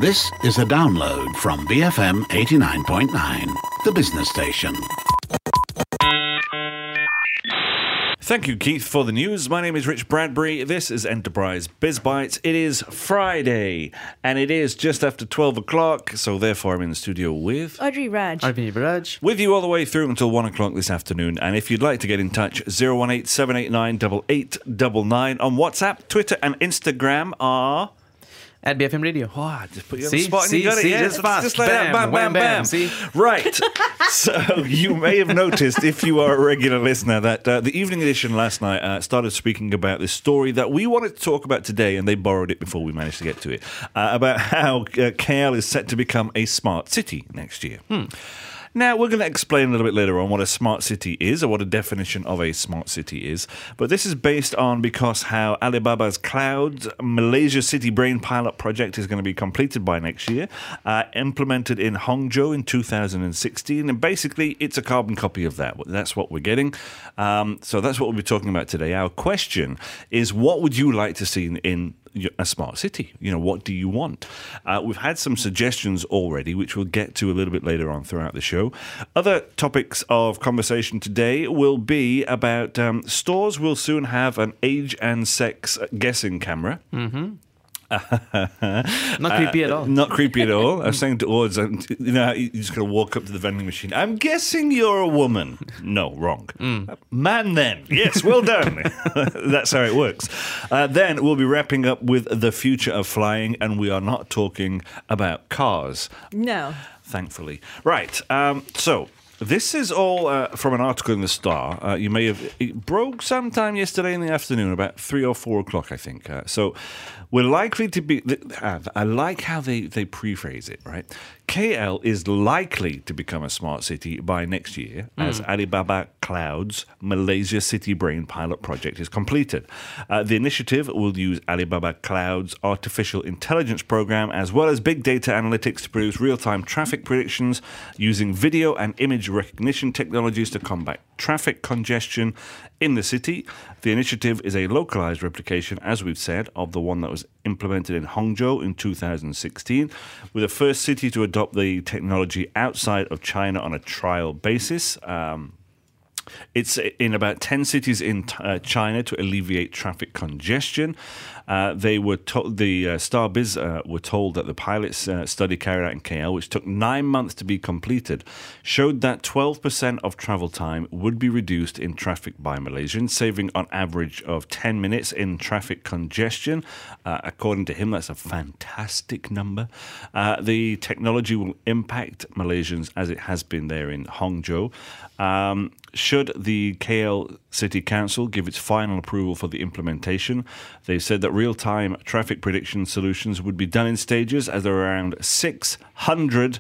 This is a download from BFM 89.9, the business station. Thank you, Keith, for the news. My name is Rich Bradbury. This is Enterprise Biz Bites. It is Friday, and it is just after 12 o'clock, so therefore I'm in the studio with... Audrey Raj. Arvind Raj. With you all the way through until 1 o'clock this afternoon. And if you'd like to get in touch, 018-789-8899 on WhatsApp, Twitter and Instagram are... At BFM Radio. Oh, I just put you on the spot and you got it. Yeah, just fast. Just like that. Bam, bam, bam. See? Right. So you may have noticed, if you are a regular listener, that the evening edition last night started speaking about this story that we wanted to talk about today, and they borrowed it before we managed to get to it, about how KL is set to become a smart city next year. Now, we're going to explain a little bit later on what a smart city is, or what a definition of a smart city is. But this is based on because how Alibaba's Cloud Malaysia City Brain Pilot project is going to be completed by next year, implemented in Hangzhou in 2016. And basically, it's a carbon copy of that. That's what we're getting. So that's what we'll be talking about today. Our question is, what would you like to see in a smart city? You know, what do you want? We've had some suggestions already, which we'll get to a little bit later on throughout the show. Other topics of conversation today will be about stores will soon have an age and sex guessing camera. Mm-hmm. Not creepy at all. Not creepy at all. I was saying to Ords, you know, you just got to walk up to the vending machine. I'm guessing you're a woman. No, wrong. Man, then. Yes, well done. That's how it works. Then we'll be wrapping up with the future of flying, and we are not talking about cars. No. Thankfully. Right. So... this is all from an article in The Star. You may have... it broke sometime yesterday in the afternoon, about 3 or 4 o'clock, I think. So we're likely to be... I like how they prephrase it, right? KL is likely to become a smart city by next year as Alibaba Cloud's Malaysia City Brain Pilot project is completed. The initiative will use Alibaba Cloud's artificial intelligence program as well as big data analytics to produce real-time traffic predictions using video and image recognition technologies to combat traffic congestion in the city. The initiative is a localized replication, as we've said, of the one that was implemented in Hangzhou in 2016, with the first city to adopt the technology outside of China on a trial basis. It's in about 10 cities in China to alleviate traffic congestion. They were the Starbiz were told that the pilot study carried out in KL, which took 9 months to be completed, showed that 12% of travel time would be reduced in traffic by Malaysians, saving on average of 10 minutes in traffic congestion. According to him, that's a fantastic number. The technology will impact Malaysians as it has been there in Hangzhou. Should the KL City Council give its final approval for the implementation, they said that real-time traffic prediction solutions would be done in stages, as there are around 600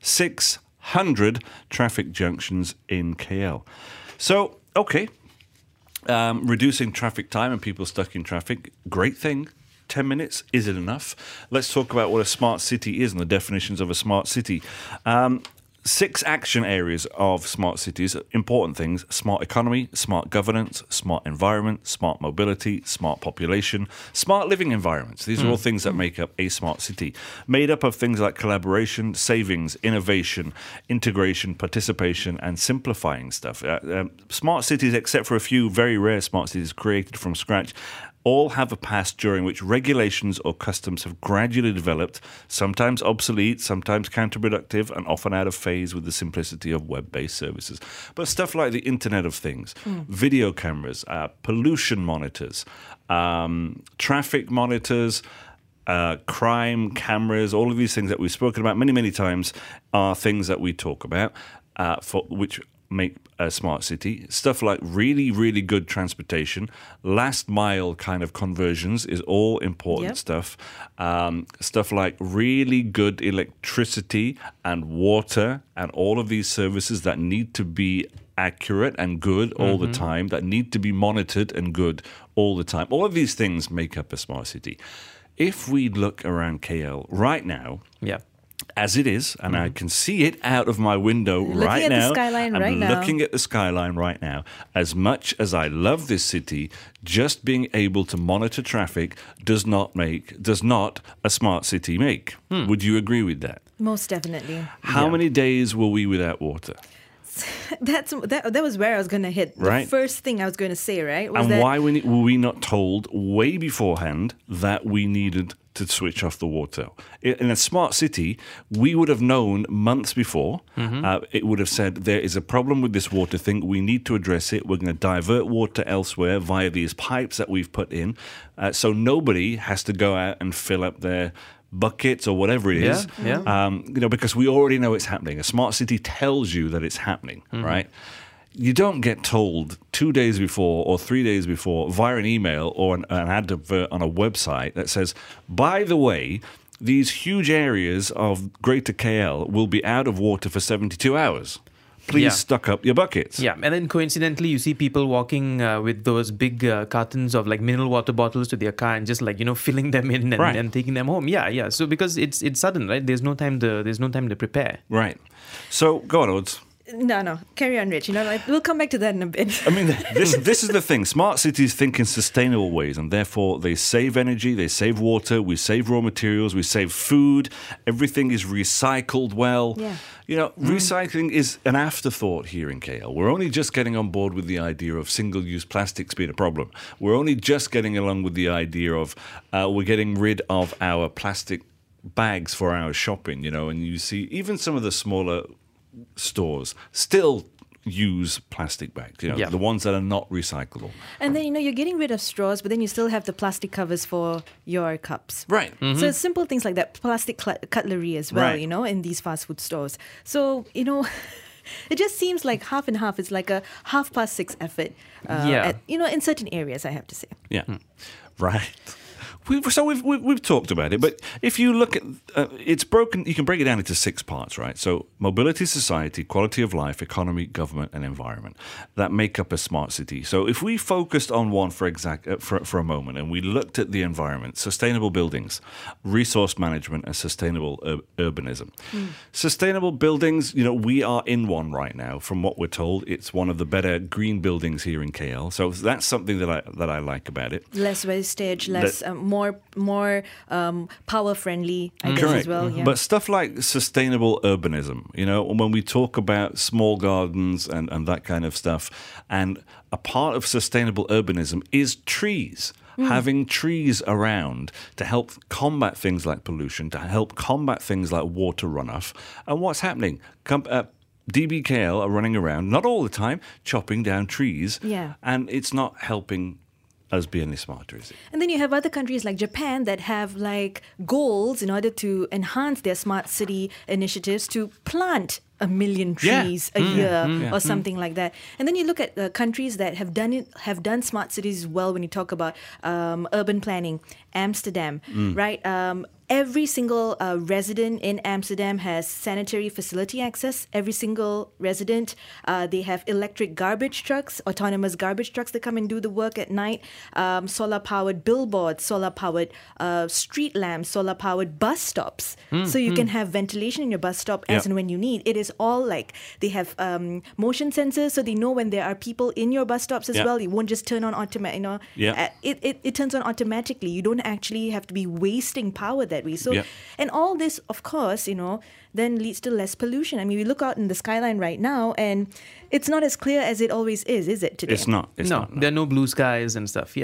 traffic junctions in KL. So, okay, reducing traffic time and people stuck in traffic, great thing. 10 minutes, is it enough? Let's talk about what a smart city is and the definitions of a smart city. 6 action areas of smart cities, important things: smart economy, smart governance, smart environment, smart mobility, smart population, smart living environments. These are all things that make up a smart city, made up of things like collaboration, savings, innovation, integration, participation, and simplifying stuff. Smart cities, except for a few very rare smart cities created from scratch, all have a past during which regulations or customs have gradually developed, sometimes obsolete, sometimes counterproductive, and often out of phase with the simplicity of web-based services. But stuff like the Internet of Things, video cameras, pollution monitors, traffic monitors, crime cameras, all of these things that we've spoken about many, many times are things that we talk about for which make a smart city. Stuff like really, really good transportation, last mile kind of conversions is all important stuff. Stuff like really good electricity and water and all of these services that need to be accurate and good all the time, that need to be monitored and good all the time. All of these things make up a smart city. If we look around KL right now, as it is, and I can see it out of my window right now. Looking at the skyline right now. I'm looking at the skyline right now. As much as I love this city, just being able to monitor traffic does not a smart city make. Would you agree with that? Most definitely. How many days were we without water? That was where I was going to hit. Right. The first thing I was going to say, right? Was And that why were we not told way beforehand that we needed to switch off the water? In a smart city, we would have known months before. It would have said, there is a problem with this water thing. We need to address it. We're going to divert water elsewhere via these pipes that we've put in. So nobody has to go out and fill up their buckets or whatever it is. Because we already know it's happening. A smart city tells you that it's happening, right? You don't get told 2 days before or 3 days before via an email or an advert on a website that says, by the way, these huge areas of Greater KL will be out of water for 72 hours. Please stock up your buckets. Yeah, and then coincidentally, you see people walking with those big cartons of like mineral water bottles to their car and just like filling them in and taking them home. Yeah. So because it's sudden, right? There's no time to prepare. Right. So go on, Odds. No. Carry on, Rich. We'll come back to that in a bit. I mean, this is the thing. Smart cities think in sustainable ways, and therefore they save energy, they save water, we save raw materials, we save food. Everything is recycled well. Yeah. Recycling is an afterthought here in KL. We're only just getting on board with the idea of single-use plastics being a problem. We're only just getting along with the idea of we're getting rid of our plastic bags for our shopping, and you see even some of the smaller stores still use plastic bags, the ones that are not recyclable. And then, you're getting rid of straws, but then you still have the plastic covers for your cups. Right. So it's simple things like that, plastic cutlery as well, Right. in these fast food stores. So, it just seems like half and half. It's like a 6:30 effort, in certain areas, I have to say. Yeah. Right. We've talked about it, but if you look at it's broken, you can break it down into 6 parts, right? So mobility, society, quality of life, economy, government, and environment that make up a smart city. So if we focused on one for a moment and we looked at the environment, sustainable buildings, resource management, and sustainable urbanism. Sustainable buildings, we are in one right now. From what we're told, it's one of the better green buildings here in KL. So that's something that I like about it. Less wastage, more power friendly, I guess, as well. Yeah. But stuff like sustainable urbanism, when we talk about small gardens and that kind of stuff, and a part of sustainable urbanism is trees. Having trees around to help combat things like pollution, to help combat things like water runoff. And what's happening? DBKL are running around, not all the time, chopping down trees. Yeah. And it's not helping us be any smarter, is it? And then you have other countries like Japan that have like goals in order to enhance their smart city initiatives to plant 1 million trees a year or something like that. And then you look at countries that have done smart cities well. When you talk about urban planning, Amsterdam, right? Every single resident in Amsterdam has sanitary facility access. Every single resident, they have electric garbage trucks, autonomous garbage trucks that come and do the work at night, solar-powered billboards, solar-powered street lamps, solar-powered bus stops. So you can have ventilation in your bus stop as and when you need. It is all like, they have motion sensors, so they know when there are people in your bus stops as well. It won't just turn on automatic, it turns on automatically. You don't actually have to be wasting power that way. So, and all this, of course, then leads to less pollution. I mean, we look out in the skyline right now, and it's not as clear as it always is it today? It's not. No. There are no blue skies and stuff.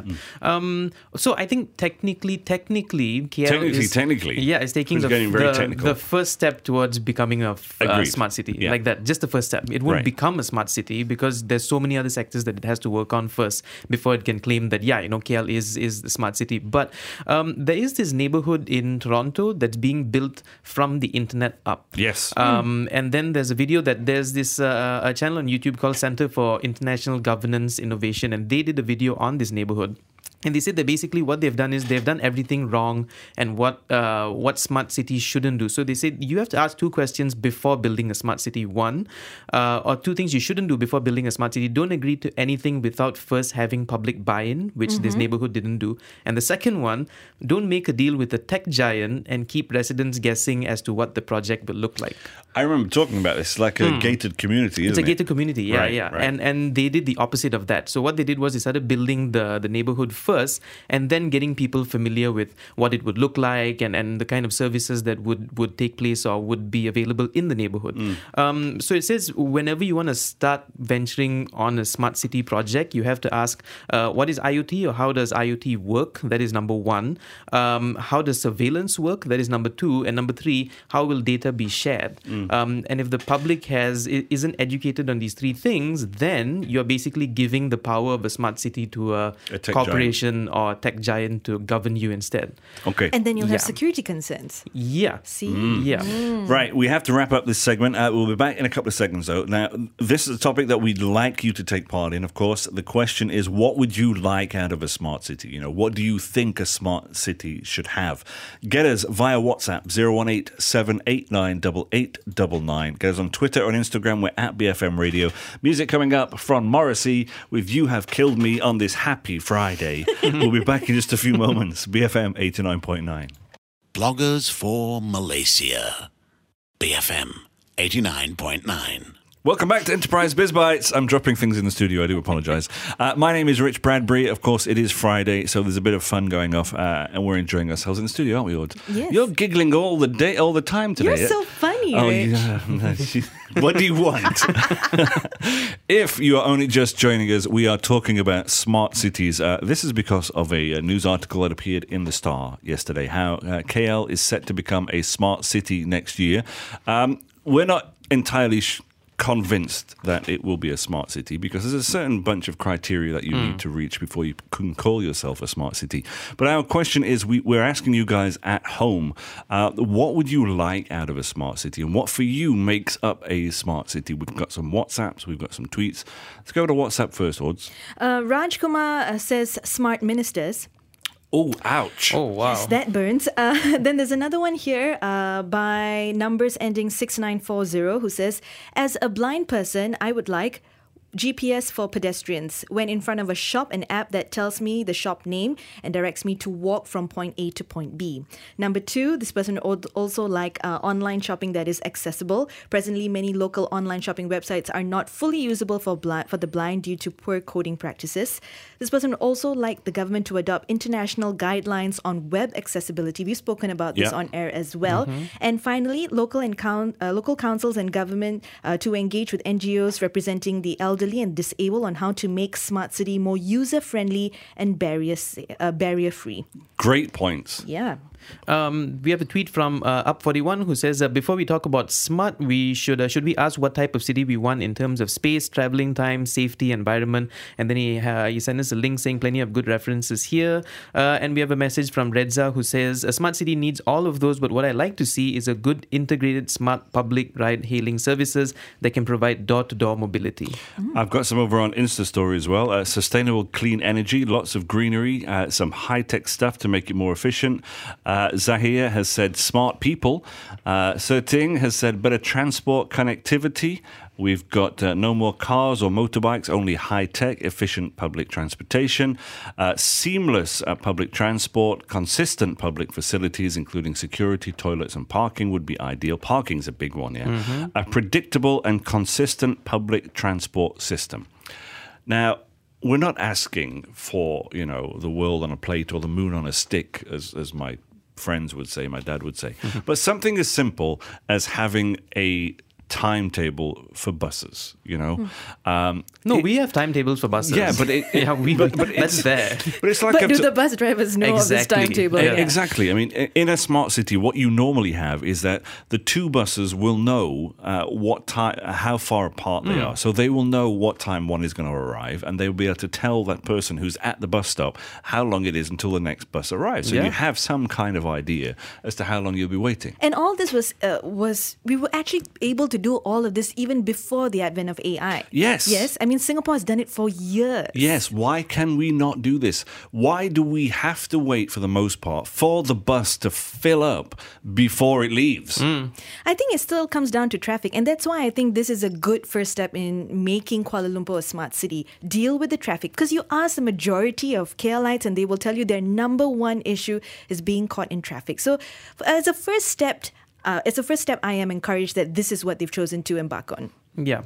So I think technically, KL is taking the first step towards becoming a smart city. Like that, just the first step. It won't become a smart city because there's so many other sectors that it has to work on first before it can claim that KL is the smart city. But there is this neighborhood in Toronto that's being built from the internet up. Yes. And then there's a video that there's this a channel on YouTube called Center for International Governance Innovation, and they did a video on this neighborhood. And they said that basically what they've done is they've done everything wrong and what smart cities shouldn't do. So they said you have to ask 2 questions before building a smart city. One, or 2 things you shouldn't do before building a smart city. Don't agree to anything without first having public buy-in, which this neighborhood didn't do. And the second one, don't make a deal with a tech giant and keep residents guessing as to what the project will look like. I remember talking about this, like a gated community, It's a gated community, yeah. Right. And they did the opposite of that. So what they did was they started building the neighborhood first, and then getting people familiar with what it would look like and the kind of services that would take place or would be available in the neighborhood. So it says whenever you want to start venturing on a smart city project, you have to ask what is IoT or how does IoT work? That is number 1. How does surveillance work? That is number 2. And number 3, how will data be shared? And if the public isn't educated on these 3 things, then you're basically giving the power of a smart city to a corporation or tech giant to govern you instead. Okay. And then you'll have security concerns. Yeah. See? Yeah. Right. We have to wrap up this segment. We'll be back in a couple of seconds, though. Now, this is a topic that we'd like you to take part in. Of course, the question is, what would you like out of a smart city? You know, what do you think a smart city should have? Get us via WhatsApp, 018-789-8899. Get us on Twitter or Instagram. We're at BFM Radio. Music coming up from Morrissey with You Have Killed Me on this happy Friday. We'll be back in just a few moments. BFM 89.9. Bloggers for Malaysia. BFM 89.9. Welcome back to Enterprise Biz Bites. I'm dropping things in the studio. I do apologise. My name is Rich Bradbury. Of course, it is Friday, so there's a bit of fun going off, and we're enjoying ourselves in the studio, aren't we, Aud? Yes. You're giggling all the time today. You're so funny, Rich. Rich. What do you want? If you are only just joining us, we are talking about smart cities. This is because of a news article that appeared in The Star yesterday, how KL is set to become a smart city next year. We're not entirely convinced that it will be a smart city because there's a certain bunch of criteria that you need to reach before you can call yourself a smart city. But our question is, we're asking you guys at home, what would you like out of a smart city, and what for you makes up a smart city? We've got some WhatsApps, we've got some tweets. Let's go to WhatsApp first, Odds. Raj Kumar says smart ministers. Oh, ouch. Oh, wow. Yes, that burns. Then there's another one here by numbers ending 6940 who says, as a blind person, I would like GPS for pedestrians. When in front of a shop, an app that tells me the shop name and directs me to walk from point A to point B. Number 2, this person would also like online shopping that is accessible. Presently, many local online shopping websites are not fully usable for the blind due to poor coding practices. This person would also like the government to adopt international guidelines on web accessibility. We've spoken about this on air as well. And finally, local councils and government to engage with NGOs representing the elderly and disabled on how to make smart city more user-friendly and barrier-free. Great points. Yeah. We have a tweet from Up41 who says, before we talk about smart, should we ask what type of city we want in terms of space, travelling time, safety, environment? And then he sent us a link saying plenty of good references here. And we have a message from Redza who says, a smart city needs all of those, but what I like to see is a good integrated smart public ride-hailing services that can provide door-to-door mobility. I've got some over on Insta Story as well. Sustainable clean energy, lots of greenery, some high-tech stuff to make it more efficient. Zahir has said smart people. Serting has said better transport connectivity. We've got no more cars or motorbikes, only high-tech, efficient public transportation, seamless public transport, consistent public facilities, including security, toilets and parking would be ideal. Parking's a big one, yeah. A predictable and consistent public transport system. Now, we're not asking for, the world on a plate or the moon on a stick, as my friends would say, my dad would say. But something as simple as having a timetable for buses, we have timetables for buses. Yeah, but that's there. But it's like, but do the bus drivers know of this timetable? Yeah. Exactly. I mean, in a smart city, what you normally have is that the two buses will know how far apart they are. So they will know what time one is going to arrive, and they will be able to tell that person who's at the bus stop how long it is until the next bus arrives. So you have some kind of idea as to how long you'll be waiting. And all this was we were actually able to do all of this even before the advent of AI. Yes. Yes. I mean, Singapore has done it for years. Yes. Why can we not do this? Why do we have to wait, for the most part, for the bus to fill up before it leaves? I think it still comes down to traffic. And that's why I think this is a good first step in making Kuala Lumpur a smart city. Deal with the traffic. Because you ask the majority of KLites and they will tell you their number one issue is being caught in traffic. So as a first step, I am encouraged that this is what they've chosen to embark on. Yeah.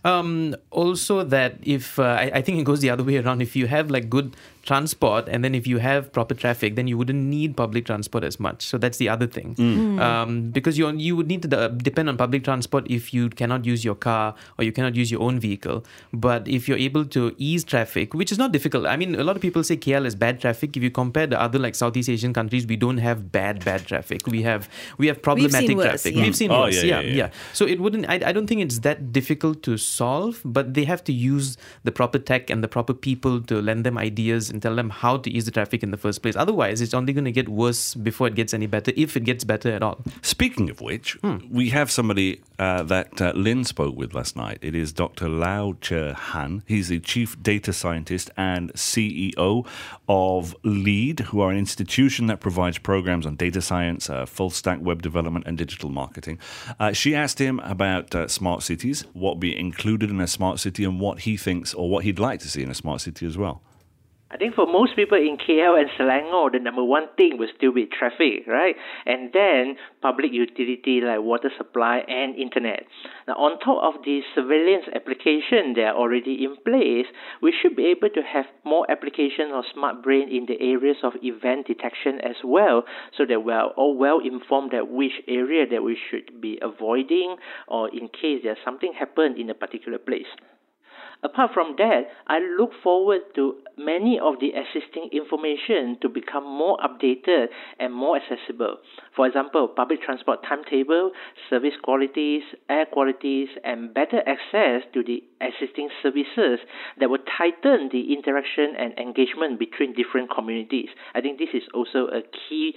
Also that if, I think it goes the other way around. If you have like good transport and then if you have proper traffic, then you wouldn't need public transport as much. So that's the other thing. Because you would need to depend on public transport if you cannot use your car or you cannot use your own vehicle. But if you're able to ease traffic, which is not difficult. I mean, a lot of people say KL is bad traffic. If you compare the other like Southeast Asian countries, we don't have bad traffic. We have problematic traffic. Yeah. We've seen worse. Yeah. So it wouldn't, I don't think it's that difficult to solve, but they have to use the proper tech and the proper people to lend them ideas and tell them how to ease the traffic in the first place. Otherwise, it's only going to get worse before it gets any better, if it gets better at all. Speaking of which, we have somebody that Lynn spoke with last night. It is Dr. Lau Che Han. He's the Chief Data Scientist and CEO of LEAD, who are an institution that provides programs on data science, full-stack web development and digital marketing. She asked him about smart cities, what be included in a smart city and what he thinks or what he'd like to see in a smart city as well. I think for most people in KL and Selangor, the number one thing will still be traffic, right? And then public utility like water supply and internet. Now, on top of the surveillance application that are already in place, we should be able to have more application of smart brain in the areas of event detection as well, so that we are all well informed that which area that we should be avoiding or in case there's something happened in a particular place. Apart from that, I look forward to many of the existing information to become more updated and more accessible. For example, public transport timetable, service qualities, air qualities, and better access to the existing services that will tighten the interaction and engagement between different communities. I think this is also a key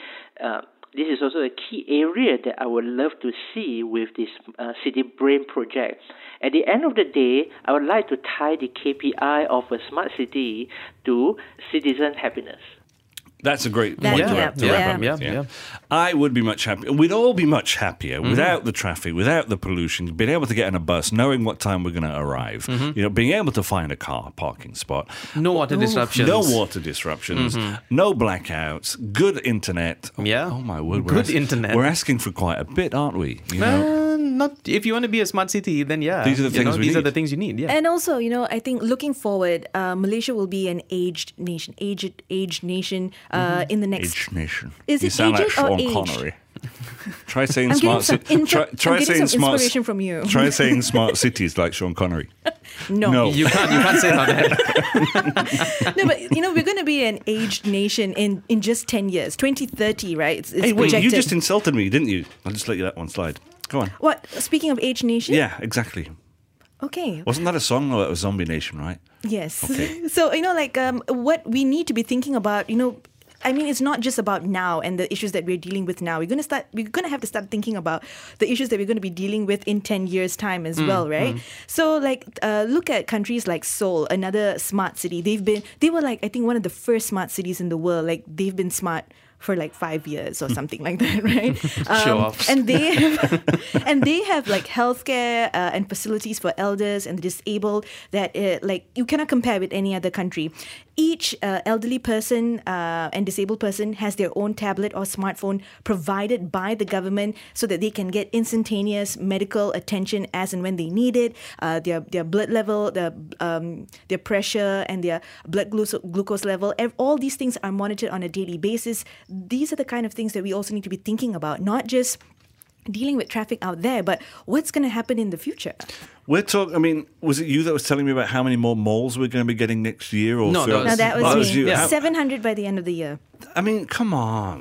area that I would love to see with this City Brain project. At the end of the day, I would like to tie the KPI of a smart city to citizen happiness. That's a great point to wrap up. Yeah. I would be much happier. We'd all be much happier without the traffic, without the pollution, being able to get on a bus, knowing what time we're going to arrive, being able to find a car parking spot. No water disruptions. No water disruptions. No blackouts. Good internet. Yeah. Oh, my word. Good internet. We're asking for quite a bit, aren't we? Not if you want to be a smart city, then these are the things these are the things you need. Yeah. And also, I think looking forward, Malaysia will be an aged nation in the next. Aged nation. Is you it sound like aged Sean or aged? Connery. Try saying I'm smart cities. Try saying some inspiration from you. Try saying smart cities like Sean Connery. No. You can't say that. No, but we're going to be an aged nation in just 10 years, 2030, right? It's hey, wait, projected. you just insulted me, didn't you? I'll just let you that one slide. Go on. What? Speaking of aged nation? Yeah, exactly. Okay. Wasn't that a song or a Zombie Nation, right? Yes. Okay. So, what we need to be thinking about, I mean, it's not just about now and the issues that we're dealing with now. We're going to have to start thinking about the issues that we're going to be dealing with in 10 years' time as well, right? So, look at countries like Seoul, another smart city. They were I think one of the first smart cities in the world. They've been smart for 5 years or something like that, right? Show off. And they have healthcare and facilities for elders and the disabled that you cannot compare with any other country. Each elderly person and disabled person has their own tablet or smartphone provided by the government so that they can get instantaneous medical attention as and when they need it. Their blood level, their pressure, and their blood glucose level. All these things are monitored on a daily basis. These are the kind of things that we also need to be thinking about, not just dealing with traffic out there, but what's going to happen in the future. We're talking, I mean, was it you that was telling me about how many more malls we're going to be getting next year? Or No, that was me. You. 700 by the end of the year. I mean, come on.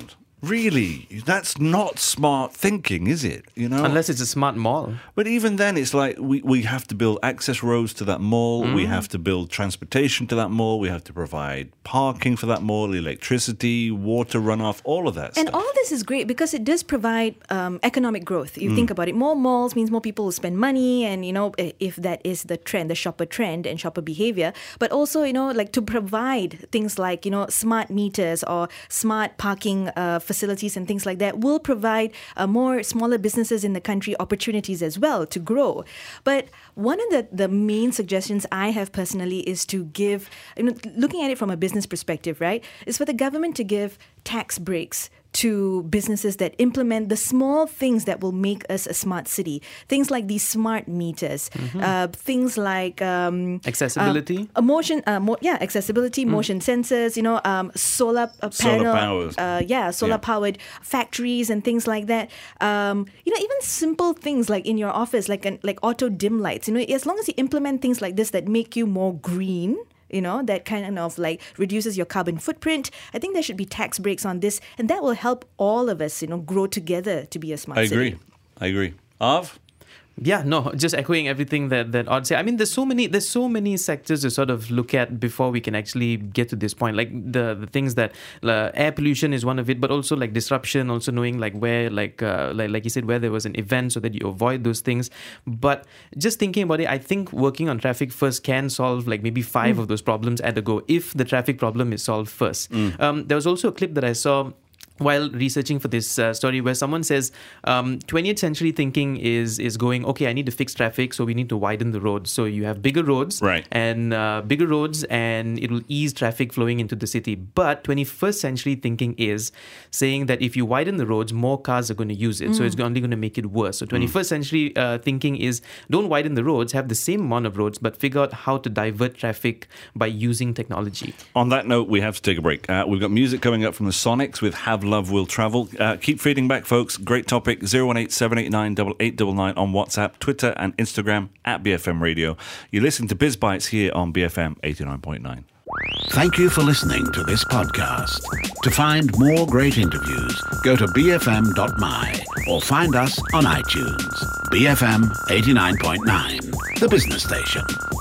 Really, that's not smart thinking, is it? You know, unless it's a smart mall. But even then, it's like we have to build access roads to that mall. We have to build transportation to that mall. We have to provide parking for that mall, electricity, water runoff, all of that and stuff. All this is great because it does provide economic growth. You think about it, more malls means more people will spend money, and if that is the trend, the shopper trend and shopper behavior. But also, like to provide things like smart meters or smart parking facilities and things like that will provide more smaller businesses in the country opportunities as well to grow. But one of the main suggestions I have personally is to give, looking at it from a business perspective, right, is for the government to give tax breaks to businesses that implement the small things that will make us a smart city. Things like these smart meters, things like accessibility, accessibility, motion sensors, solar panel, solar powered factories and things like that. Even simple things like in your office, like auto dim lights. As long as you implement things like this that make you more green, that kind of like reduces your carbon footprint. I think there should be tax breaks on this, and that will help all of us, grow together to be a smart city. I agree. Av? Yeah, no, just echoing everything that Odd said. I mean, there's so many sectors to sort of look at before we can actually get to this point. Like the things that air pollution is one of it, but also like disruption, also knowing like where like you said, where there was an event so that you avoid those things. But just thinking about it, I think working on traffic first can solve like maybe 5 of those problems at a go if the traffic problem is solved first. There was also a clip that I saw while researching for this story where someone says 20th century thinking is going, okay, I need to fix traffic, so we need to widen the roads. So you have bigger roads, right, and it will ease traffic flowing into the city. But 21st century thinking is saying that if you widen the roads, more cars are going to use it. So it's only going to make it worse. So 21st century thinking is don't widen the roads, have the same amount of roads, but figure out how to divert traffic by using technology. On that note, we have to take a break. We've got music coming up from the Sonics with Have Love Will Travel. Keep feeding back, folks. Great topic. 018-789-8899 on WhatsApp, Twitter and Instagram at BFM Radio. You're listening to Biz Bites here on BFM 89.9. Thank you for listening to this podcast. To find more great interviews, go to bfm.my or find us on iTunes. BFM 89.9, the business station.